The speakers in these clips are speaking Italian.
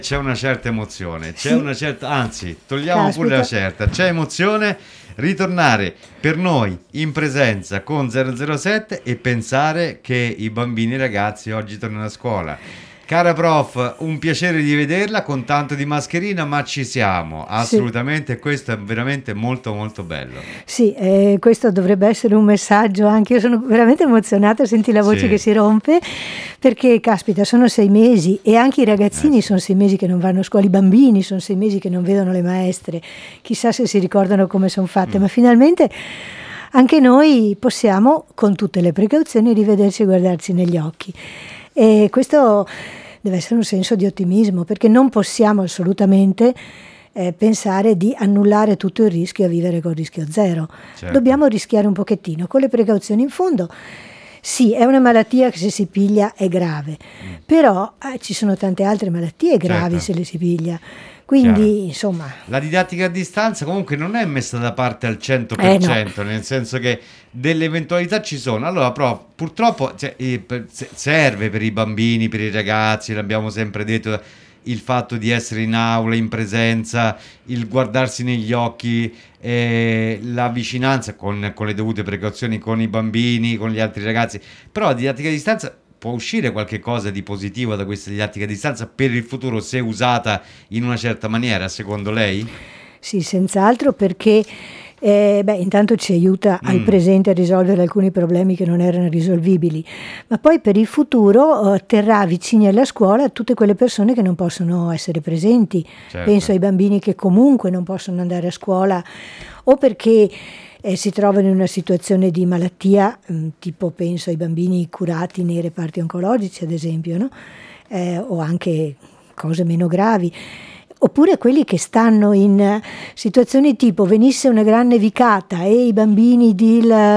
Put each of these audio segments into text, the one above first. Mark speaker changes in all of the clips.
Speaker 1: C'è una certa emozione, c'è
Speaker 2: Sì.
Speaker 1: una certa, anzi, togliamo
Speaker 2: Caspita.
Speaker 1: pure la certa, c'è emozione ritornare per noi in presenza con 007 e pensare che i bambini e i ragazzi oggi tornano a scuola. Cara prof, un piacere di vederla con tanto di mascherina, ma ci siamo, assolutamente, questo è veramente molto molto bello.
Speaker 2: Sì, questo dovrebbe essere un messaggio anche, io sono veramente emozionata, senti la voce
Speaker 1: Sì.
Speaker 2: che si rompe, perché caspita, sono 6 mesi e anche i ragazzini
Speaker 1: Sì.
Speaker 2: sono 6 mesi che non vanno a scuola, i bambini sono 6 mesi che non vedono le maestre, chissà se si ricordano come sono fatte, ma finalmente anche noi possiamo, con tutte le precauzioni, rivederci e guardarci negli occhi. E questo deve essere un senso di ottimismo, perché non possiamo assolutamente pensare di annullare tutto il rischio e vivere con rischio zero.
Speaker 1: Certo.
Speaker 2: Dobbiamo rischiare un pochettino, con le precauzioni in fondo. Sì, è una malattia che se si piglia è grave, però ci sono tante altre malattie gravi
Speaker 1: Certo.
Speaker 2: se le si piglia. Quindi,
Speaker 1: Chiaro.
Speaker 2: insomma,
Speaker 1: La didattica a distanza comunque non è messa da parte al 100%,
Speaker 2: no.
Speaker 1: nel senso che delle eventualità ci sono. Allora, però, purtroppo serve per i bambini, per i ragazzi, l'abbiamo sempre detto, il fatto di essere in aula, in presenza, il guardarsi negli occhi, la vicinanza con le dovute precauzioni con i bambini, con gli altri ragazzi. Però la didattica a distanza può uscire qualche cosa di positivo da questa didattica a distanza per il futuro se usata in una certa maniera, secondo lei?
Speaker 2: Sì, senz'altro, perché intanto ci aiuta al presente a risolvere alcuni problemi che non erano risolvibili, ma poi per il futuro terrà vicini alla scuola tutte quelle persone che non possono essere presenti.
Speaker 1: Certo.
Speaker 2: Penso ai bambini che comunque non possono andare a scuola o perché si trovano in una situazione di malattia, tipo penso ai bambini curati nei reparti oncologici ad esempio, no? O anche cose meno gravi. Oppure quelli che stanno in situazioni tipo venisse una gran nevicata e i bambini di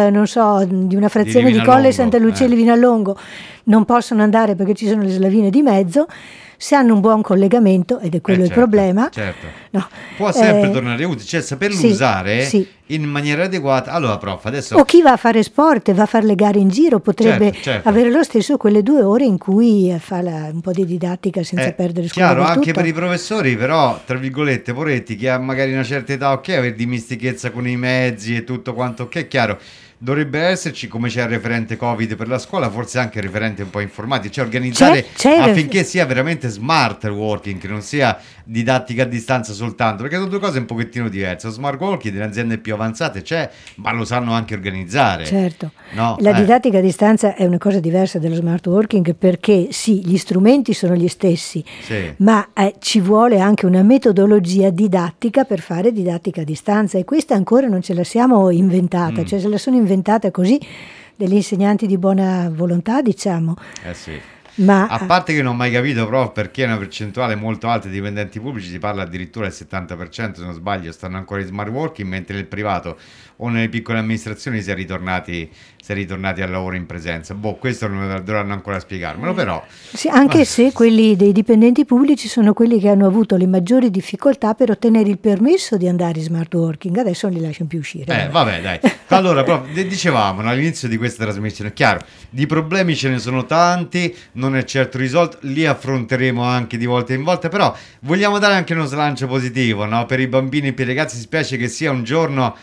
Speaker 2: una frazione di Colle Santa Lucia di Vinalongo non possono andare perché ci sono le slavine di mezzo. Se hanno un buon collegamento, ed è quello
Speaker 1: certo,
Speaker 2: il problema,
Speaker 1: certo.
Speaker 2: No,
Speaker 1: può sempre tornare utile, cioè saperlo usare in maniera adeguata. Allora, prof, adesso...
Speaker 2: O chi va a fare sport e va a fare le gare in giro potrebbe
Speaker 1: certo.
Speaker 2: avere lo stesso quelle 2 ore in cui fa un po' di didattica senza perdere scuola.
Speaker 1: Chiaro, anche
Speaker 2: tutto.
Speaker 1: per i professori, però, tra virgolette, poretti, che ha magari una certa età, ok, avere dimestichezza con i mezzi e tutto quanto, ok, è chiaro. Dovrebbe esserci, come c'è il referente Covid per la scuola, forse anche il referente un po' informatico, cioè organizzare affinché sia veramente smart working, che non sia didattica a distanza soltanto, perché sono due cose un pochettino diverse. Lo smart working delle aziende più avanzate c'è, ma lo sanno anche organizzare.
Speaker 2: Certo,
Speaker 1: no?
Speaker 2: La didattica a distanza è una cosa diversa dello smart working, perché sì, gli strumenti sono gli stessi, ma ci vuole anche una metodologia didattica per fare didattica a distanza, e questa ancora non ce la siamo inventata, cioè se la sono inventata così degli insegnanti di buona volontà, diciamo.
Speaker 1: Sì.
Speaker 2: Ma,
Speaker 1: a parte che non ho mai capito, però, perché una percentuale molto alta di dipendenti pubblici, si parla addirittura del 70%, se non sbaglio, stanno ancora in smart working, mentre nel privato o nelle piccole amministrazioni si è ritornati al lavoro in presenza. Questo non dovranno ancora spiegarmelo, però...
Speaker 2: Sì, anche se quelli dei dipendenti pubblici sono quelli che hanno avuto le maggiori difficoltà per ottenere il permesso di andare in smart working, adesso non li lasciano più uscire.
Speaker 1: Vabbè, dai. Allora, dicevamo all'inizio di questa trasmissione, chiaro, di problemi ce ne sono tanti, non è certo risolto, li affronteremo anche di volta in volta, però vogliamo dare anche uno slancio positivo, no? Per i bambini e per i ragazzi, spiace che sia un giorno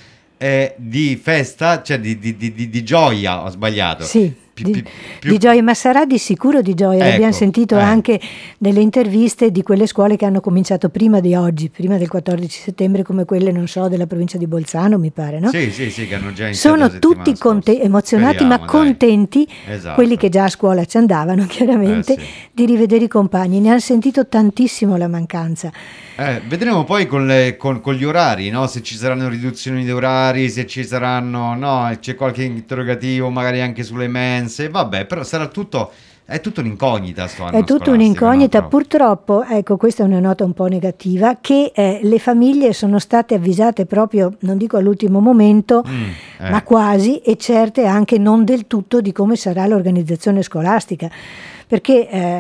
Speaker 1: di festa, cioè di gioia, ho sbagliato.
Speaker 2: Sì. Di gioia, ma sarà di sicuro di gioia. Ecco, abbiamo sentito anche nelle interviste di quelle scuole che hanno cominciato prima di oggi, prima del 14 settembre, come quelle, non so, della provincia di Bolzano, mi pare, no?
Speaker 1: Sì, che hanno già iniziato.
Speaker 2: Sono tutti emozionati, speriamo, ma contenti,
Speaker 1: esatto.
Speaker 2: Quelli che già a scuola ci andavano, chiaramente, di rivedere i compagni. Ne hanno sentito tantissimo la mancanza.
Speaker 1: Vedremo poi con gli orari, no? Se ci saranno riduzioni di orari, se ci saranno, no? C'è qualche interrogativo magari anche sulle mense, vabbè, però sarà tutto... È tutto un'incognita sto anno.
Speaker 2: È tutto un'incognita, purtroppo, ecco, questa è una nota un po' negativa, che le famiglie sono state avvisate proprio, non dico all'ultimo momento, ma quasi, e certe anche non del tutto di come sarà l'organizzazione scolastica, perché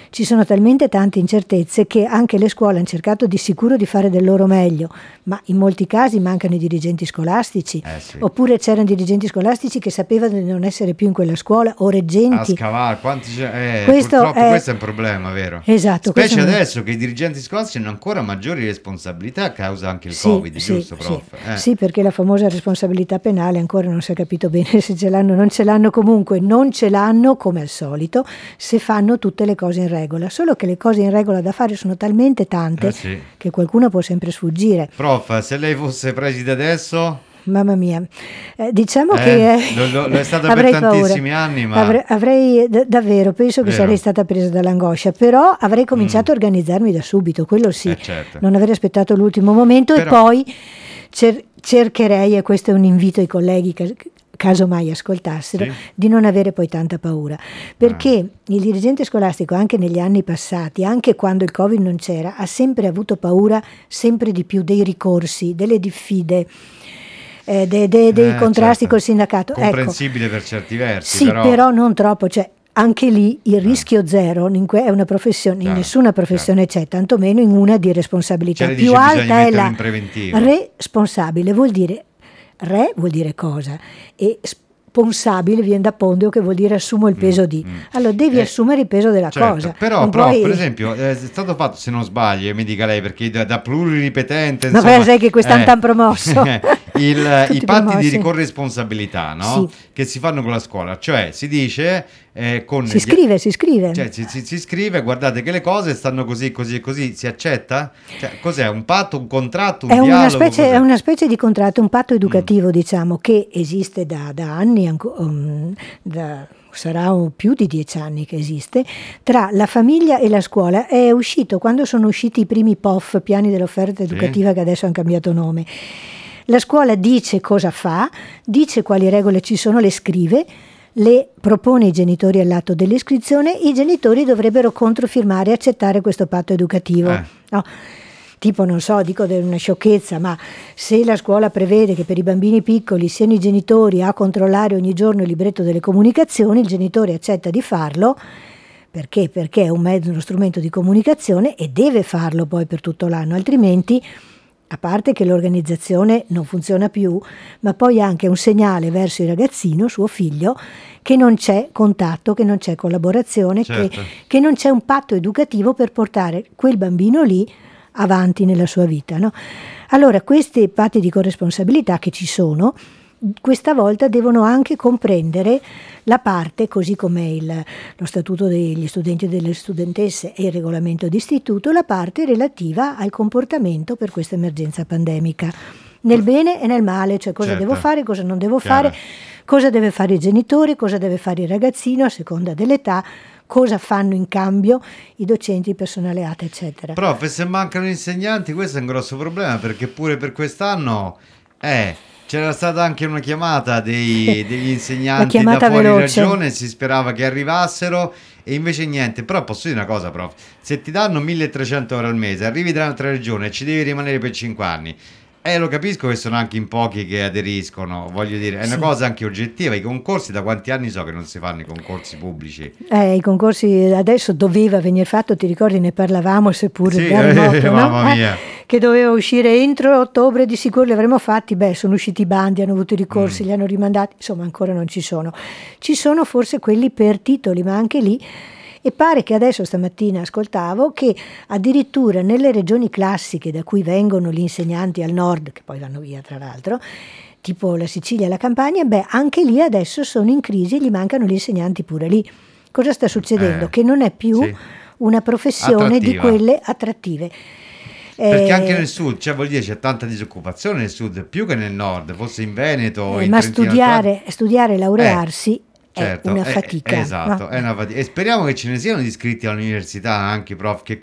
Speaker 2: ci sono talmente tante incertezze che anche le scuole hanno cercato di sicuro di fare del loro meglio, ma in molti casi mancano i dirigenti scolastici,
Speaker 1: Sì.
Speaker 2: oppure c'erano dirigenti scolastici che sapevano di non essere più in quella scuola, o
Speaker 1: A
Speaker 2: reggenti.
Speaker 1: scavare,
Speaker 2: Questo
Speaker 1: purtroppo
Speaker 2: è-
Speaker 1: questo è un problema, vero?
Speaker 2: Esatto, questo
Speaker 1: Specie
Speaker 2: è un-
Speaker 1: adesso che i dirigenti scolastici hanno ancora maggiori responsabilità a causa anche del
Speaker 2: Sì,
Speaker 1: Covid,
Speaker 2: sì,
Speaker 1: giusto, prof?
Speaker 2: sì, perché la famosa responsabilità penale ancora non si è capito bene se ce l'hanno o non ce l'hanno. Comunque non ce l'hanno, come al solito, se fanno tutte le cose in regola, solo che le cose in regola da fare sono talmente tante
Speaker 1: Sì.
Speaker 2: che qualcuno può sempre sfuggire.
Speaker 1: Prof, se lei fosse preside adesso,
Speaker 2: Mamma mia, diciamo che
Speaker 1: lo è stata per
Speaker 2: avrei
Speaker 1: tantissimi
Speaker 2: paura.
Speaker 1: anni, ma
Speaker 2: Avrei davvero, penso che
Speaker 1: Vero.
Speaker 2: sarei stata presa dall'angoscia, però avrei cominciato a organizzarmi da subito, quello sì,
Speaker 1: certo.
Speaker 2: non aver aspettato l'ultimo momento.
Speaker 1: Però-
Speaker 2: E poi cercherei, e questo è un invito ai colleghi caso mai ascoltassero,
Speaker 1: Sì.
Speaker 2: di non avere poi tanta paura, perché il dirigente scolastico anche negli anni passati, anche quando il Covid non c'era, ha sempre avuto paura sempre di più dei ricorsi, delle diffide, dei contrasti
Speaker 1: certo.
Speaker 2: col sindacato. Ecco,
Speaker 1: comprensibile per certi versi,
Speaker 2: sì, però non troppo, cioè anche lì il rischio zero è una professione, in
Speaker 1: Chiaro,
Speaker 2: nessuna professione c'è, tantomeno in una di responsabilità.
Speaker 1: Cioè, lei
Speaker 2: Più
Speaker 1: dice, bisogna
Speaker 2: alta è
Speaker 1: metterlo
Speaker 2: la
Speaker 1: in preventivo.
Speaker 2: responsabile, vuol dire cosa? E sponsabile viene da Pondeo, che vuol dire assumo il peso di. Allora devi assumere il peso della
Speaker 1: Certo,
Speaker 2: cosa.
Speaker 1: però,
Speaker 2: Non
Speaker 1: prof,
Speaker 2: puoi-
Speaker 1: per esempio, è stato fatto, se non sbaglio, mi dica lei, perché da pluriripetente,
Speaker 2: Vabbè,
Speaker 1: insomma,
Speaker 2: sai che quest'anno t'han promosso.
Speaker 1: i
Speaker 2: Tutti
Speaker 1: patti di
Speaker 2: promossi.
Speaker 1: ricorresponsabilità, no?
Speaker 2: Sì.
Speaker 1: Che si fanno con la scuola, cioè si dice con
Speaker 2: Si scrive.
Speaker 1: cioè, si scrive, guardate che le cose stanno così, così e così, si accetta? Cioè, cos'è? Un patto, un contratto, un
Speaker 2: È
Speaker 1: dialogo?
Speaker 2: è
Speaker 1: Cos'è?
Speaker 2: una specie di contratto, un patto educativo, diciamo, che esiste da anni, sarà più di 10 anni che esiste, tra la famiglia e la scuola. È uscito quando sono usciti i primi POF, piani dell'offerta educativa, che adesso hanno cambiato nome. La scuola dice cosa fa, dice quali regole ci sono, le scrive, le propone ai genitori all'atto dell'iscrizione. I genitori dovrebbero controfirmare e accettare questo patto educativo. No? Tipo, non so, dico una sciocchezza, ma se la scuola prevede che per i bambini piccoli siano i genitori a controllare ogni giorno il libretto delle comunicazioni, il genitore accetta di farlo. Perché? Perché è un mezzo, uno strumento di comunicazione, e deve farlo poi per tutto l'anno, altrimenti, a parte che l'organizzazione non funziona più, ma poi anche un segnale verso il ragazzino, suo figlio, che non c'è contatto, che non c'è collaborazione,
Speaker 1: Certo.
Speaker 2: che non c'è un patto educativo per portare quel bambino lì avanti nella sua vita, no? Allora, questi patti di corresponsabilità che ci sono, questa volta devono anche comprendere la parte, così come lo statuto degli studenti e delle studentesse e il regolamento d'istituto, la parte relativa al comportamento per questa emergenza pandemica, nel bene e nel male, cioè cosa
Speaker 1: Certo.
Speaker 2: devo fare, cosa non devo
Speaker 1: Chiaro.
Speaker 2: fare, cosa deve fare il genitore, cosa deve fare il ragazzino a seconda dell'età, cosa fanno in cambio i docenti, il personale ATA, eccetera.
Speaker 1: Prof, e se mancano insegnanti, questo è un grosso problema, perché pure per quest'anno c'era stata anche una chiamata degli insegnanti da
Speaker 2: chiamata
Speaker 1: fuori
Speaker 2: veloce.
Speaker 1: regione, si sperava che arrivassero e invece niente. Però posso dire una cosa, prof, se ti danno 1300 euro al mese, arrivi da un'altra regione e ci devi rimanere per 5 anni, lo capisco che sono anche in pochi che aderiscono, voglio dire, è una
Speaker 2: Sì.
Speaker 1: cosa anche oggettiva. I concorsi, da quanti anni so che non si fanno i concorsi pubblici?
Speaker 2: I concorsi adesso doveva venire fatto, ti ricordi, ne parlavamo, seppur
Speaker 1: Sì,
Speaker 2: da remoto, no?
Speaker 1: mamma mia.
Speaker 2: Che doveva uscire entro ottobre, di sicuro li avremmo fatti. Sono usciti i bandi, hanno avuto i ricorsi, li hanno rimandati, insomma ancora non ci sono. Ci sono forse quelli per titoli, ma anche lì, e pare che adesso stamattina ascoltavo che addirittura nelle regioni classiche da cui vengono gli insegnanti al nord, che poi vanno via tra l'altro, tipo la Sicilia e la Campania, anche lì adesso sono in crisi e gli mancano gli insegnanti pure lì. Cosa sta succedendo? Che non è più
Speaker 1: sì.
Speaker 2: una professione di
Speaker 1: Attrattiva.
Speaker 2: quelle attrattive.
Speaker 1: Perché anche nel sud, cioè vuol dire c'è tanta disoccupazione nel sud, più che nel nord, forse in Veneto o in
Speaker 2: ma
Speaker 1: Trentino Alto
Speaker 2: studiare e laurearsi
Speaker 1: certo,
Speaker 2: è una fatica.
Speaker 1: esatto,
Speaker 2: no?
Speaker 1: è una fatica. E speriamo che ce ne siano di iscritti all'università anche, prof, che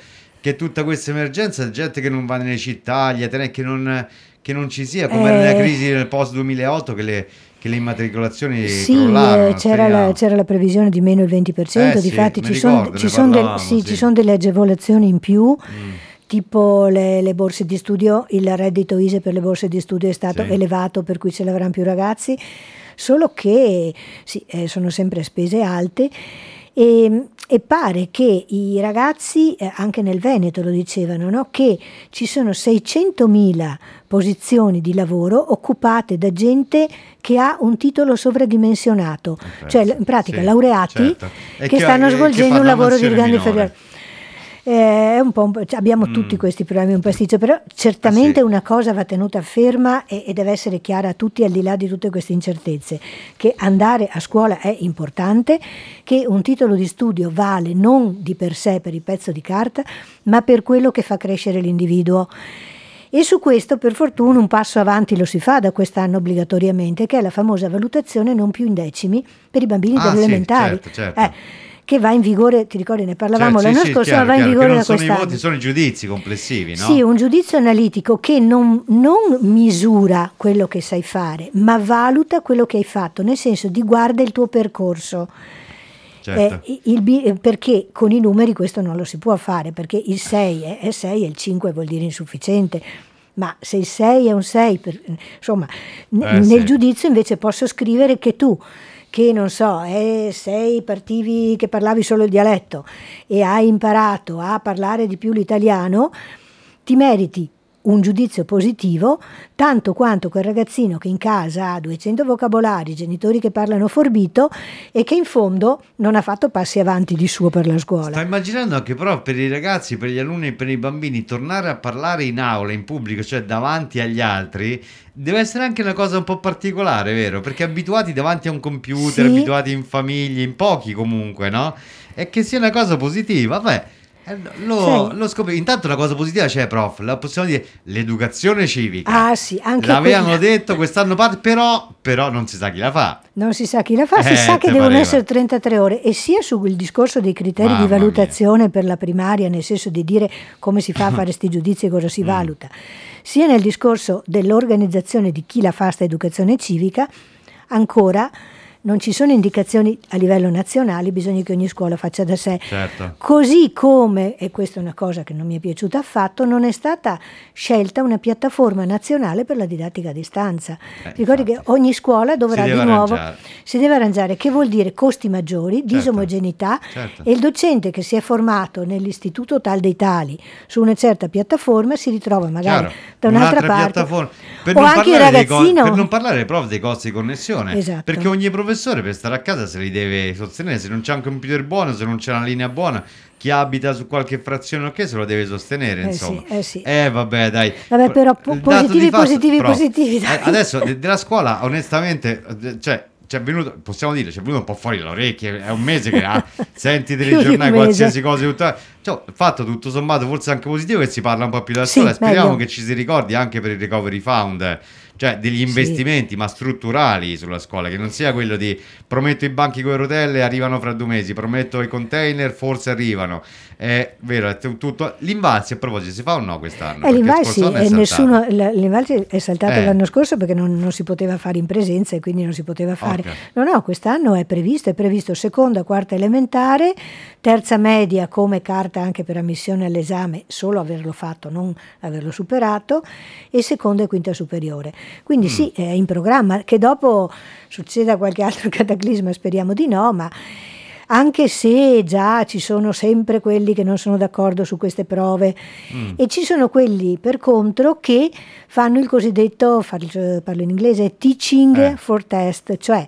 Speaker 1: tutta questa emergenza, gente che non va nelle città, gli atenei, che non ci sia, come era nella crisi del post 2008 che le immatricolazioni
Speaker 2: Sì,
Speaker 1: crollarono.
Speaker 2: c'era la previsione di meno il 20%,
Speaker 1: sì,
Speaker 2: difatti
Speaker 1: mi
Speaker 2: ci
Speaker 1: ricordo, ne parlavamo,
Speaker 2: ci
Speaker 1: sì.
Speaker 2: sono delle agevolazioni in più, tipo le borse di studio, il reddito ISEE per le borse di studio è stato
Speaker 1: Sì.
Speaker 2: elevato, per cui ce l'avranno più ragazzi, solo che sono sempre spese alte. E pare che i ragazzi, anche nel Veneto lo dicevano, no? Che ci sono 600.000 posizioni di lavoro occupate da gente che ha un titolo sovradimensionato, cioè in pratica laureati che stanno svolgendo un lavoro di grande inferiore. È abbiamo tutti questi problemi, un pasticcio, però certamente una cosa va tenuta ferma e deve essere chiara a tutti, al di là di tutte queste incertezze, che andare a scuola è importante, che un titolo di studio vale non di per sé per il pezzo di carta, ma per quello che fa crescere l'individuo. E su questo, per fortuna, un passo avanti lo si fa da quest'anno obbligatoriamente, che è la famosa valutazione non più in decimi per i bambini delle elementari.
Speaker 1: Certo.
Speaker 2: Che va in vigore, ti ricordi, ne parlavamo l'anno scorso,
Speaker 1: chiaro,
Speaker 2: ma va in vigore da quest'anno.
Speaker 1: Sono i voti, sono i giudizi complessivi, no?
Speaker 2: Sì, un giudizio analitico che non misura quello che sai fare, ma valuta quello che hai fatto, nel senso di guarda il tuo percorso.
Speaker 1: Certo.
Speaker 2: Perché con i numeri questo non lo si può fare, perché il 6 è 6 e il 5 vuol dire insufficiente. Ma se il 6 è un 6, nel giudizio invece posso scrivere che tu, che non so, partivi che parlavi solo il dialetto e hai imparato a parlare di più l'italiano, ti meriti un giudizio positivo tanto quanto quel ragazzino che in casa ha 200 vocabolari, genitori che parlano forbito e che in fondo non ha fatto passi avanti di suo per la scuola.
Speaker 1: Sto immaginando anche però per i ragazzi, per gli alunni e per i bambini tornare a parlare in aula, in pubblico, cioè davanti agli altri, deve essere anche una cosa un po' particolare, vero? Perché abituati davanti a un computer, abituati in famiglie, in pochi comunque, no? E che sia una cosa positiva, lo scopri. Intanto una cosa positiva c'è, prof, la possiamo dire, l'educazione civica.
Speaker 2: Sì, anche
Speaker 1: l'avevano detto quest'anno parte, però non si sa chi la fa.
Speaker 2: Non si sa chi la fa, si sa che devono essere 33 ore, e sia sul discorso dei criteri di valutazione per la primaria, nel senso di dire come si fa a fare questi giudizi e cosa si valuta, sia nel discorso dell'organizzazione di chi la fa sta educazione civica, ancora non ci sono indicazioni a livello nazionale, bisogna che ogni scuola faccia da sé.
Speaker 1: Certo.
Speaker 2: Così come, e questa è una cosa che non mi è piaciuta affatto, non è stata scelta una piattaforma nazionale per la didattica a distanza. Ricordi che ogni scuola dovrà di nuovo si deve arrangiare, che vuol dire costi maggiori, disomogeneità, e il docente che si è formato nell'istituto tal dei tali su una certa piattaforma si ritrova magari da un'altra parte,
Speaker 1: o anche il ragazzino, per non parlare proprio dei costi di connessione, perché ogni professore per stare a casa se li deve sostenere, se non c'è un computer buono, se non c'è una linea buona, chi abita su qualche frazione se lo deve sostenere, insomma. Vabbè, dai.
Speaker 2: Vabbè, però positivi. Dai.
Speaker 1: Adesso della scuola, onestamente, c'è venuto, possiamo dire, c'è venuto un po' fuori le orecchie, è un mese che senti telegiornali, qualsiasi cosa, fatto tutto sommato forse anche positivo, che si parla un po' più della scuola, speriamo che ci si ricordi anche per il Recovery Fund, cioè degli investimenti ma strutturali sulla scuola, che non sia quello di prometto i banchi con le rotelle, arrivano fra 2 mesi, prometto i container, forse arrivano, è vero, è tutto. L'Invalsi, a proposito, si fa o no quest'anno?
Speaker 2: L'Invalsi è saltato l'anno scorso perché non si poteva fare in presenza e quindi non si poteva fare. No, quest'anno è previsto seconda, quarta elementare, terza media come carta anche per ammissione all'esame, solo averlo fatto, non averlo superato, e seconda e quinta superiore. Quindi sì, è in programma, che dopo succeda qualche altro cataclisma, speriamo di no, ma anche se già ci sono sempre quelli che non sono d'accordo su queste prove e ci sono quelli per contro che fanno il cosiddetto, parlo in inglese, teaching for test, cioè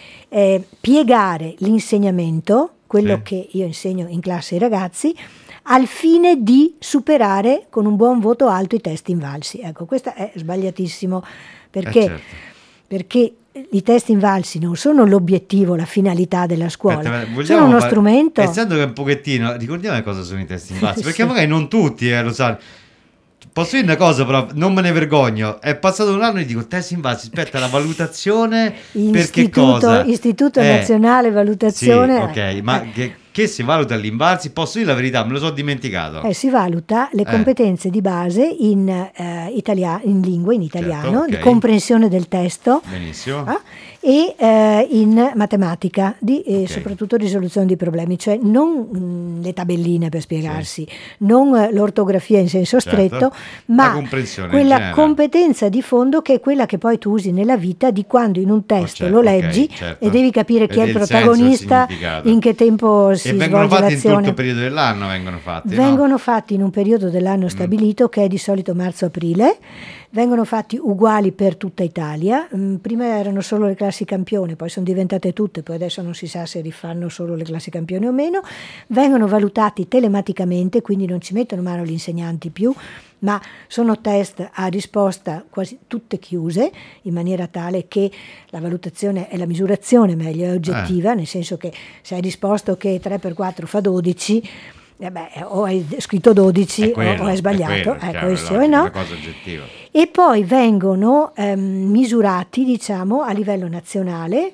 Speaker 2: piegare l'insegnamento, quello che io insegno in classe ai ragazzi, al fine di superare con un buon voto alto i test Invalsi. Ecco, questo è sbagliatissimo, perché i test Invalsi non sono l'obiettivo, la finalità della scuola, sono uno strumento.
Speaker 1: Essendo che un pochettino, ricordiamo cosa sono i test Invalsi, perché magari non tutti lo sanno. Posso dire una cosa, però non me ne vergogno, è passato un anno e dico test Invalsi, aspetta, la valutazione per che cosa?
Speaker 2: Istituto Nazionale Valutazione.
Speaker 1: Sì, ok, ma che si valuta l'Invalsi? Posso dire la verità, me lo sono dimenticato.
Speaker 2: Si valuta le competenze di base in lingua, in italiano, di comprensione del testo.
Speaker 1: Benissimo.
Speaker 2: e in matematica, soprattutto risoluzione di problemi, cioè non le tabelline per spiegarsi, non l'ortografia in senso stretto, ma quella competenza di fondo che è quella che poi tu usi nella vita, di quando in un testo lo leggi e devi capire chi è il protagonista, in che tempo si svolge l'azione. E vengono fatti in tutto il periodo dell'anno? Vengono fatti in un periodo dell'anno stabilito, che è di solito marzo-aprile. Vengono fatti uguali per tutta Italia. Prima erano solo le classi campione, poi sono diventate tutte, poi adesso non si sa se rifanno solo le classi campione o meno. Vengono valutati telematicamente, quindi non ci mettono mano gli insegnanti più, ma sono test a risposta quasi tutte chiuse, in maniera tale che la valutazione e la misurazione, meglio, è oggettiva, nel senso che se hai risposto che 3x4 fa 12, o hai scritto 12 o hai sbagliato, questo è no.
Speaker 1: Cosa oggettiva.
Speaker 2: E poi vengono misurati, diciamo, a livello nazionale,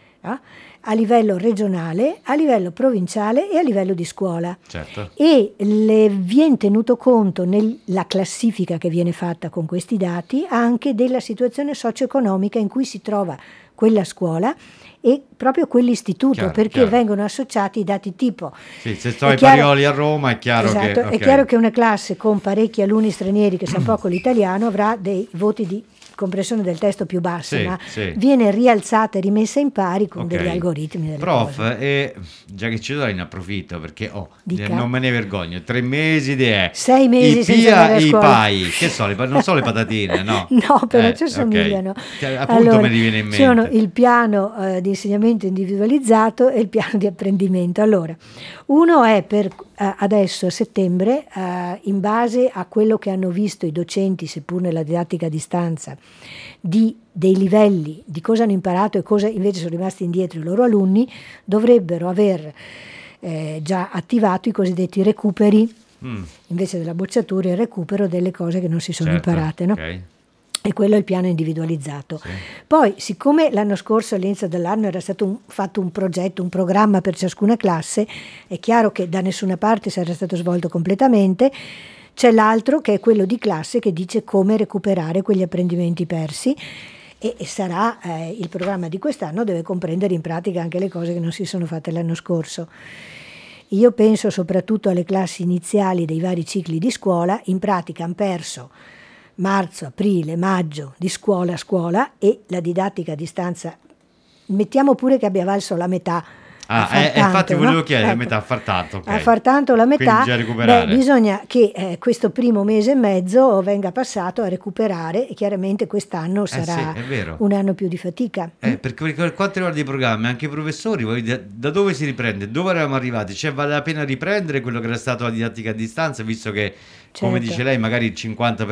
Speaker 2: a livello regionale, a livello provinciale e a livello di scuola.
Speaker 1: Certo.
Speaker 2: E viene tenuto conto nella classifica che viene fatta con questi dati anche della situazione socio-economica in cui si trova quella scuola e proprio quell'istituto, perché vengono associati i dati tipo.
Speaker 1: Sì, se sto ai Parioli a Roma è chiaro che...
Speaker 2: È chiaro che una classe con parecchi alunni stranieri che sanno poco l'italiano avrà dei voti di comprensione del testo più bassi, ma viene rialzata e rimessa in pari con degli algoritmi.
Speaker 1: Prof, già che ci do ne approfitto, perché non me ne vergogno, 3 mesi
Speaker 2: 6 mesi
Speaker 1: i PIA e i PAI, che so, non so le patatine, no?
Speaker 2: No, però ci assomigliano.
Speaker 1: Appunto me ne viene in mente.
Speaker 2: Sono il piano di insegnamento individualizzato e il piano di apprendimento. Allora, uno è per adesso a settembre, in base a quello che hanno visto i docenti, seppur nella didattica a distanza, dei livelli, di cosa hanno imparato e cosa invece sono rimasti indietro i loro alunni, dovrebbero aver già attivato i cosiddetti recuperi, invece della bocciatura, il recupero delle cose che non si sono imparate, no? E quello è il piano individualizzato. Poi, siccome l'anno scorso all'inizio dell'anno era stato fatto un progetto, un programma per ciascuna classe, è chiaro che da nessuna parte sarà stato svolto completamente. C'è l'altro che è quello di classe, che dice come recuperare quegli apprendimenti persi, e sarà il programma di quest'anno, deve comprendere in pratica anche le cose che non si sono fatte l'anno scorso. Io penso soprattutto alle classi iniziali dei vari cicli di scuola. In pratica hanno perso marzo, aprile, maggio di scuola a scuola, e la didattica a distanza, mettiamo pure che abbia valso la metà.
Speaker 1: Infatti volevo chiedere, metà a far tanto.
Speaker 2: A far tanto la metà, bisogna che questo primo mese e mezzo venga passato a recuperare, e chiaramente quest'anno sarà un anno più di fatica.
Speaker 1: Perché per quanto riguarda i programmi, anche i professori, da dove si riprende? Dove eravamo arrivati? Cioè, vale la pena riprendere quello che era stato la didattica a distanza, visto che, come dice lei, magari il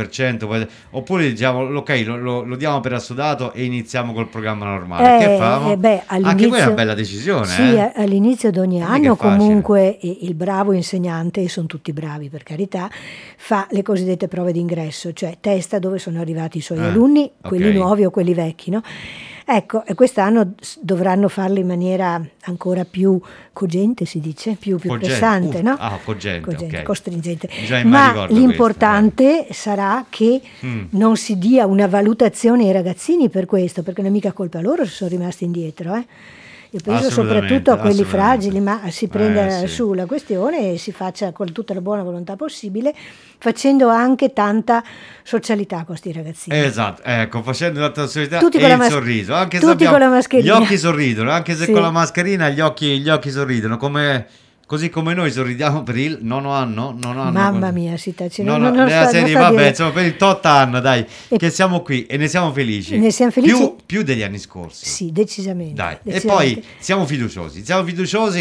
Speaker 1: 50%, oppure diciamo, ok, lo diamo per assodato e iniziamo col programma normale. Che famo? Anche quella è una bella decisione.
Speaker 2: All'inizio di ogni anno comunque il bravo insegnante, e sono tutti bravi per carità, fa le cosiddette prove d'ingresso, cioè testa dove sono arrivati i suoi alunni, quelli nuovi o quelli vecchi, no? Ecco, e quest'anno dovranno farlo in maniera ancora più cogente, si dice, più pressante, no?
Speaker 1: Cogente,
Speaker 2: costringente. Ma l'importante sarà che non si dia una valutazione ai ragazzini per questo, perché non è mica colpa loro se sono rimasti indietro, Io penso soprattutto a quelli fragili, ma si prenda su la questione e si faccia con tutta la buona volontà possibile, facendo anche tanta socialità con questi ragazzini.
Speaker 1: Esatto, ecco, facendo tanta socialità
Speaker 2: tutti
Speaker 1: e il sorriso. Anche
Speaker 2: tutti con la mascherina.
Speaker 1: Gli occhi sorridono, anche se con la mascherina gli occhi sorridono, così come noi sorridiamo per il nono anno.
Speaker 2: Mamma mia, si tace.
Speaker 1: Nella serie, insomma, per il tot anno, dai, che siamo qui e ne siamo felici. Più degli anni scorsi.
Speaker 2: Sì, decisamente.
Speaker 1: Dai. E poi siamo fiduciosi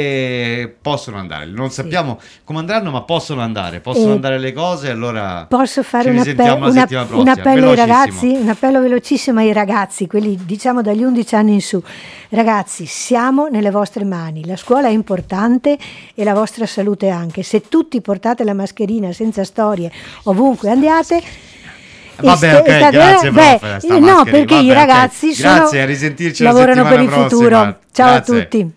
Speaker 1: che possono andare. Non sappiamo come andranno, ma possono andare le cose, allora
Speaker 2: posso fare
Speaker 1: un
Speaker 2: appello ai ragazzi, un appello velocissimo ai ragazzi, quelli diciamo dagli 11 anni in su. Ragazzi, siamo nelle vostre mani, la scuola è importante e la vostra salute anche. Se tutti portate la mascherina senza storie ovunque andiate,
Speaker 1: grazie prof,
Speaker 2: no, perché i ragazzi
Speaker 1: grazie, a risentirci
Speaker 2: lavorano per il
Speaker 1: prossima.
Speaker 2: futuro. Ciao
Speaker 1: grazie.
Speaker 2: A tutti.